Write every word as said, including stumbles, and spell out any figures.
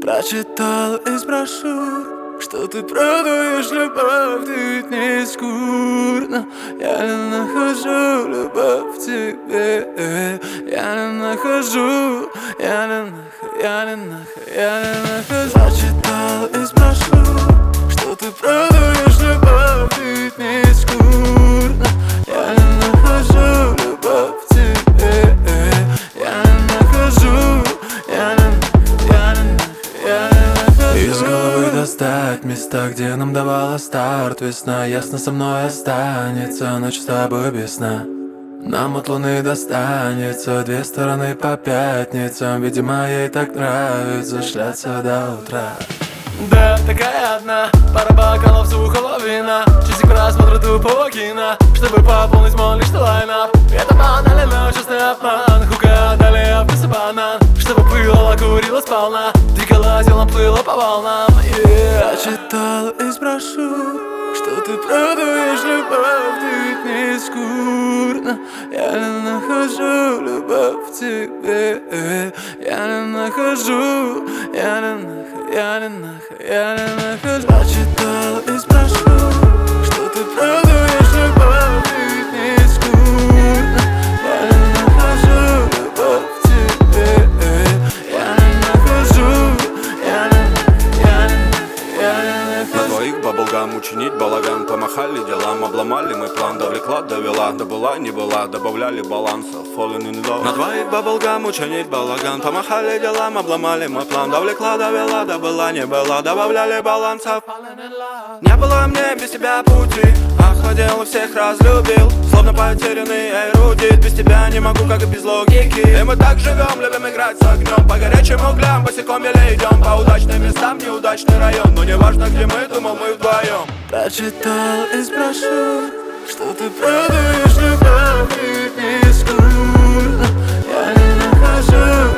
Прочитал из брошюр, что ты продаешь любовь, ты ведь не скучно. Я не нахожу любовь в тебе. Я не нахожу, я не нахожу, я не нахожу, я не нахожу. Прочитал из брошюр, что ты продаешь любовь, ты ведь не скучно. Я не нахожу любовь в тебе. Я не нахожу, я не из головы достать места, где нам давала старт весна. Ясно, со мной останется ночь с тобой без сна. Нам от луны достанется две стороны по пятницам. Видимо, ей так нравится шляться до утра. Да, такая одна, пара бокалов сухого вина, часик просмотра тупого кино, чтобы пополнить мой личный лайнап. Это банально, но честный обман. Хука, далее вкус и банан, чтобы пылала, курила сполна, двигала телом, плыла по волнам. Я читал из брошюр, что ты продаешь любовь, ты ведь не скучно. Я не нахожу любовь в тебе. Я не нахожу, я не нахожу, я не нахожу, я не нахожу. Прочитал из брошюр, что ты продаешь любовь, ты ведь не скучно. Я не нахожу любовь в тебе. Я не нахожу, я не нахожу, я не нахожу, я не нахожу. На двоих баблгам учинить балаган, помахали делам, обломали мой план, довлекла, довела, да была, не была, добавляли баланса, falling in love. На двоих баблгам учинить балаган, помахали делам, обломали мой план, довлекла, довела, да была, не была, добавляли баланса. Не было мне без тебя пути, охладел и всех разлюбил, словно потерянный эрудит. Без тебя не могу, как и без логики. И мы так живем, любим играть с огнем, по горячим углям, босиком еле идем, по удачным местам, неудачный район, но не важно, где мы, думал, мы вдвоем. Прочитал из брошюр, что ты продаешь любовь, ты ведь не скучно. Я не нахожу.